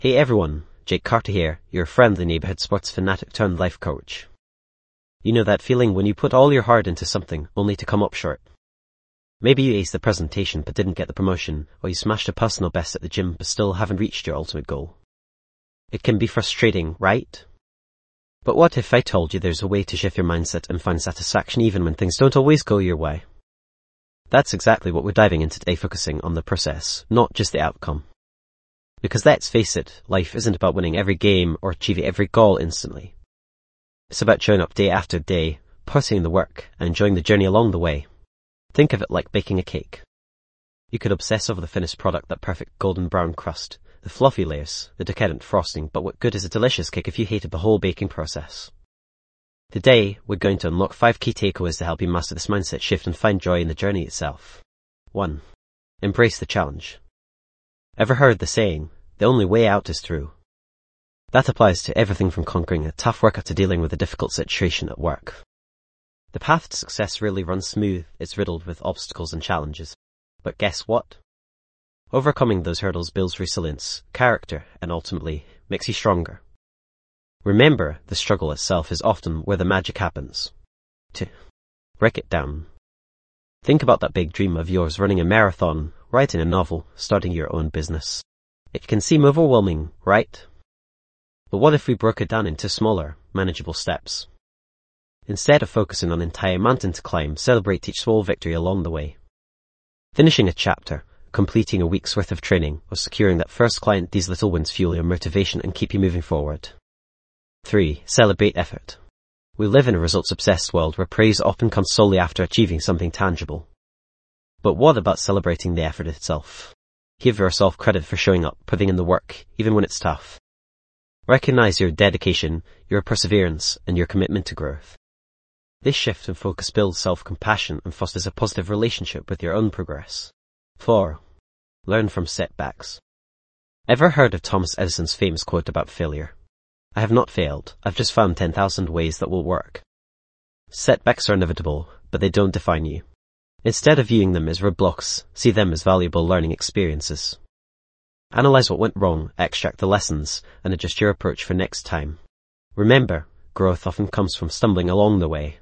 Hey everyone, Jake Carter here, your friendly neighborhood sports fanatic turned life coach. You know that feeling when you put all your heart into something only to come up short? Maybe you aced the presentation but didn't get the promotion, or you smashed a personal best at the gym but still haven't reached your ultimate goal. It can be frustrating, right? But what if I told you there's a way to shift your mindset and find satisfaction even when things don't always go your way? That's exactly what we're diving into today, focusing on the process, not just the outcome. Because let's face it, life isn't about winning every game or achieving every goal instantly. It's about showing up day after day, putting in the work, and enjoying the journey along the way. Think of it like baking a cake. You could obsess over the finished product, that perfect golden brown crust, the fluffy layers, the decadent frosting, but what good is a delicious cake if you hated the whole baking process? Today, we're going to unlock 5 key takeaways to help you master this mindset shift and find joy in the journey itself. 1. Embrace the challenge. Ever heard the saying, the only way out is through? That applies to everything from conquering a tough workout to dealing with a difficult situation at work. The path to success rarely runs smooth, it's riddled with obstacles and challenges. But guess what? Overcoming those hurdles builds resilience, character, and ultimately makes you stronger. Remember, the struggle itself is often where the magic happens. 2. Break it down. Think about that big dream of yours, running a marathon, writing a novel, starting your own business. It can seem overwhelming, right? But what if we broke it down into smaller, manageable steps? Instead of focusing on an entire mountain to climb, celebrate each small victory along the way. Finishing a chapter, completing a week's worth of training, or securing that first client, these little wins fuel your motivation and keep you moving forward. 3. Celebrate effort. We live in a results-obsessed world where praise often comes solely after achieving something tangible. But what about celebrating the effort itself? Give yourself credit for showing up, putting in the work, even when it's tough. Recognize your dedication, your perseverance, and your commitment to growth. This shift in focus builds self-compassion and fosters a positive relationship with your own progress. 4. Learn from setbacks. Ever heard of Thomas Edison's famous quote about failure? I have not failed, I've just found 10,000 ways that will work. Setbacks are inevitable, but they don't define you. Instead of viewing them as roadblocks, see them as valuable learning experiences. Analyze what went wrong, extract the lessons, and adjust your approach for next time. Remember, growth often comes from stumbling along the way.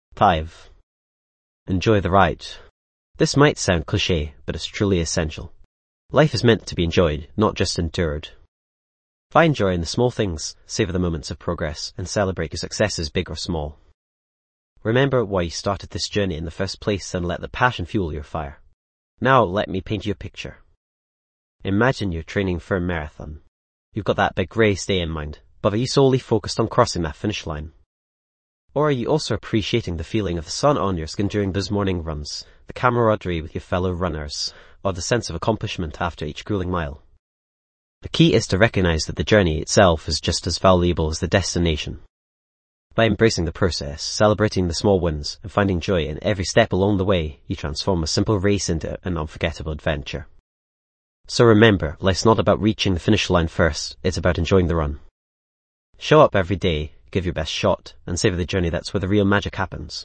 5. Enjoy the ride. This might sound cliché, but it's truly essential. Life is meant to be enjoyed, not just endured. Find joy in the small things, savor the moments of progress, and celebrate your successes, big or small. Remember why you started this journey in the first place and let the passion fuel your fire. Now let me paint you a picture. Imagine you're training for a marathon. You've got that big race day in mind, but are you solely focused on crossing that finish line? Or are you also appreciating the feeling of the sun on your skin during those morning runs, the camaraderie with your fellow runners, or the sense of accomplishment after each grueling mile? The key is to recognize that the journey itself is just as valuable as the destination. By embracing the process, celebrating the small wins, and finding joy in every step along the way, you transform a simple race into an unforgettable adventure. So remember, life's not about reaching the finish line first, it's about enjoying the run. Show up every day, give your best shot, and savor the journey. That's where the real magic happens.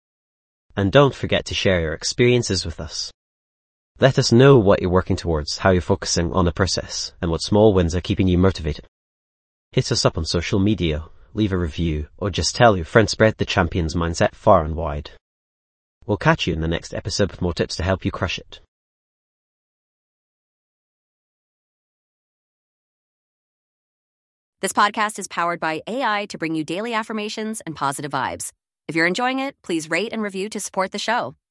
And don't forget to share your experiences with us. Let us know what you're working towards, how you're focusing on the process, and what small wins are keeping you motivated. Hit us up on social media, leave a review, or just tell your friends. Spread the champion's mindset far and wide. We'll catch you in the next episode with more tips to help you crush it. This podcast is powered by AI to bring you daily affirmations and positive vibes. If you're enjoying it, please rate and review to support the show.